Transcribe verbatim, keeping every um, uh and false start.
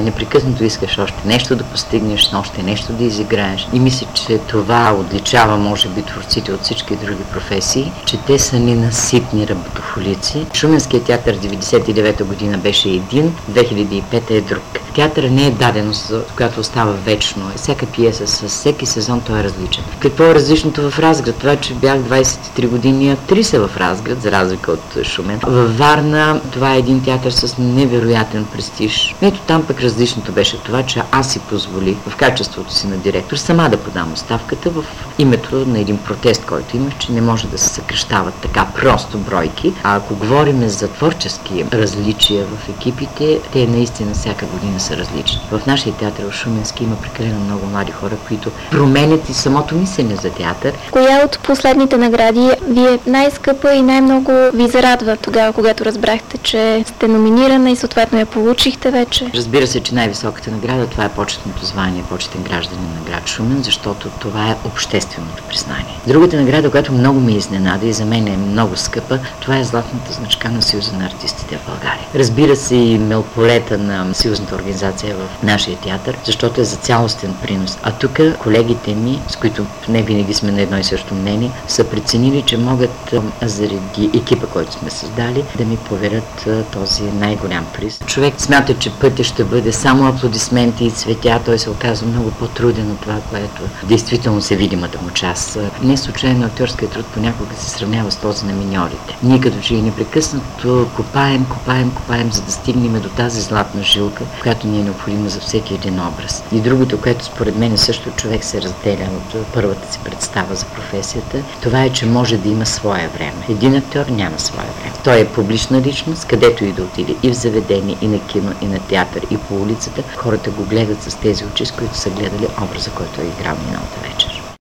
непрекъснато искаш още нещо да постигнеш, още нещо да изиграеш. И мисля, че това отличава, може би, творците от всички други професии, че те са ненаситни работохолици. Шуменският театър деветдесет и девета година беше един, две хиляди и пета е друг. Театър не е даденост, която остава вечно. Всяка пиеса, с всеки сезон той е различен. Какво е различното в Разград? Това, че бях двадесет и три години актриса в Разград, за разлика от Шумен. Във Варна това е един театър с невероятен престиж. Ето там пък различното беше това, че аз си позволих в качеството си на директор сама да подам оставката в името на един протест, който имах, че не може да се съкръщават така просто бройки. А ако говорим за творчески различия в екипите, те наистина всяка година са различни. В нашия театър в Шуменски има прекалено много млади хора, които променят и самото мислене за театър. Коя от последните награди ви е най-скъпа и най-много ви зарадва тогава, когато разбрахте, че сте номинирана и съответно я получихте вече? Разбира се, че най-високата награда това е почетното звание, почетен гражданин на град Шумен, защото това е общественото признание. Другата награда, която много ме изненада и за мен е много скъпа, това е златната значка на Съюза на артистите в България. Разбира се, и мелколета на съюзната организация в нашия театър, защото е за цялостен принос. А тук колегите ми, с които не винаги сме на едно и също мнение, са преценили, че могат заради екипа, който сме създали, да ми поверят този най-голям приз. Човек смята, че пътя ще бъде само аплодисменти и цветя, той се оказва много по-труден от това, което действително се видимата му част. Не случайно актьорският труд понякога се сравнява с този на миньорите. Ние като че и непрекъснато копаем, копаем, копаем, за да стигнем до тази златна жилка, която ни е необходима за всеки един образ. И другото, което според мен също човек се разделя от първата си представа за професията, това е, че може да има свое време. Един актьор няма свое време. Той е публична личност, където и да отиде, и в заведение, и на кино, и на театър, и по улицата. Хората го гледат с тези очи, с които са гледали образа, който е играл миналата вечер.